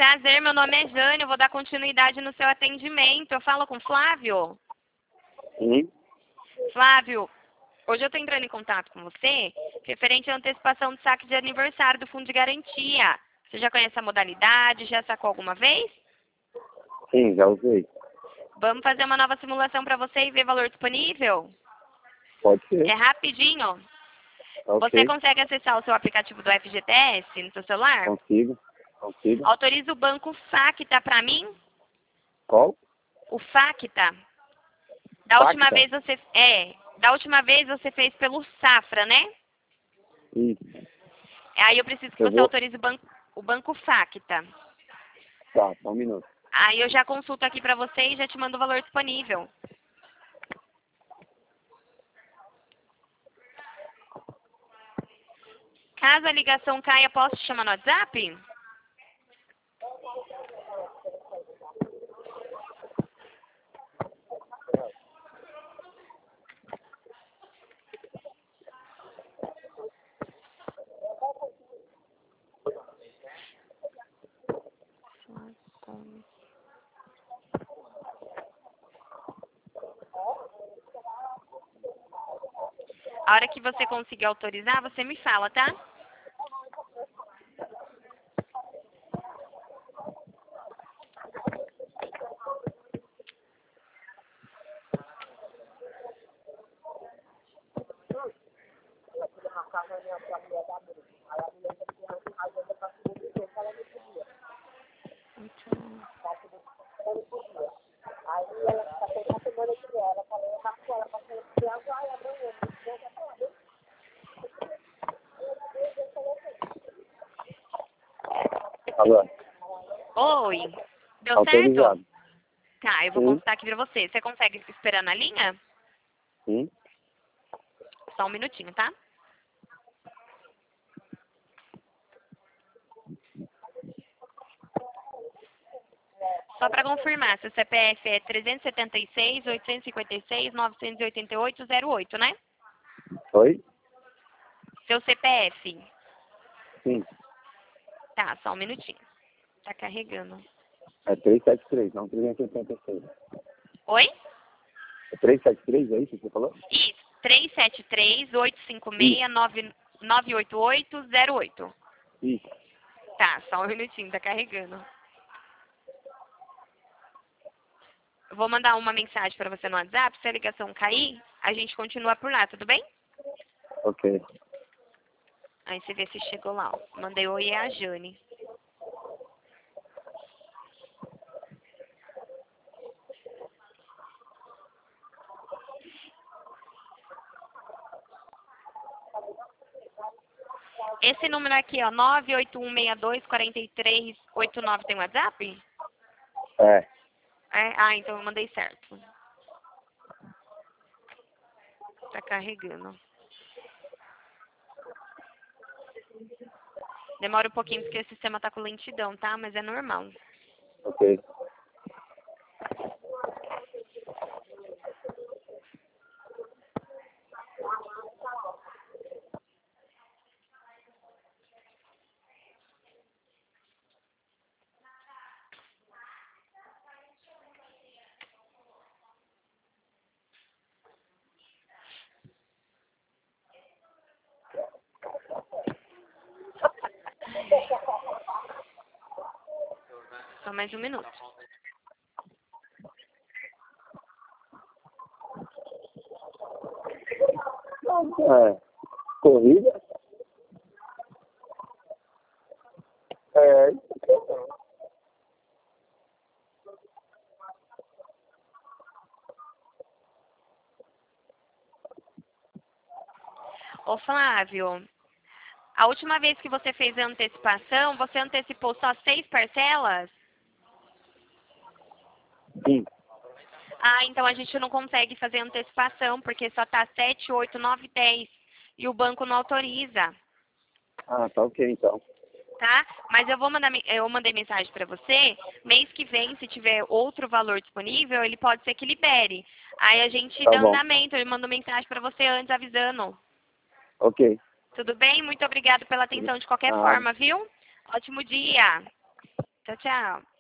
Prazer, meu nome é Jane, eu vou dar continuidade no seu atendimento. Eu falo com o Flávio? Sim. Flávio, hoje eu estou entrando em contato com você referente à antecipação de saque de aniversário do Fundo de Garantia. Você já conhece a modalidade? Já sacou alguma vez? Sim, já usei. Vamos fazer uma nova simulação para você e ver valor disponível? Pode ser. É rapidinho. Ok. Você consegue acessar o seu aplicativo do FGTS no seu celular? Consigo. Consigo. Autoriza o banco Facta para mim? Qual? O Facta. Da última Facta? vez você fez pelo Safra, né? Isso. Aí eu preciso que Eu você vou... autorize o banco Facta. Tá, só um minuto. Aí eu já consulto aqui para você e já te mando o valor disponível. Caso a ligação caia, posso te chamar no WhatsApp? A hora que você conseguir autorizar, você me fala, tá? Alô? Oi. Deu Autorizado. certo? Tá, eu vou Sim. consultar aqui pra você. Você consegue esperar na linha? Sim. Só um minutinho, tá? Só para confirmar, seu CPF é 376-856-988-08, né? Oi? Seu CPF. Sim. Tá, só um minutinho. Tá carregando. É 373, não 386. Oi? É 373, é isso que você falou? Isso. 373-856-988-08. Isso. Tá, só um minutinho, tá carregando. Eu vou mandar uma mensagem para você no WhatsApp. Se a ligação cair, a gente continua por lá, tudo bem? Ok. Aí você vê se chegou lá, ó. Mandei oi é a Jane. Esse número aqui, ó, 981624389 tem WhatsApp? É. É? Ah, então eu mandei certo. Tá carregando. Demora um pouquinho porque o sistema tá com lentidão, tá? Mas é normal. Ok. Só mais um minuto. É. Corrida? É. Ô, Flávio, a última vez que você fez a antecipação, você antecipou só 6 parcelas? Sim. Ah, então a gente não consegue fazer antecipação, porque só tá 7, 8, 9, 10. E o banco não autoriza, Ah, tá ok então. tá? Mas eu mandei mensagem para você. Mês que vem, se tiver outro valor disponível, ele pode ser que libere. Aí a gente Tá dá bom. andamento, eu mando mensagem para você antes avisando. Ok. Tudo bem? Muito obrigada pela atenção de qualquer Nada. forma, viu? Ótimo dia. Tchau, tchau.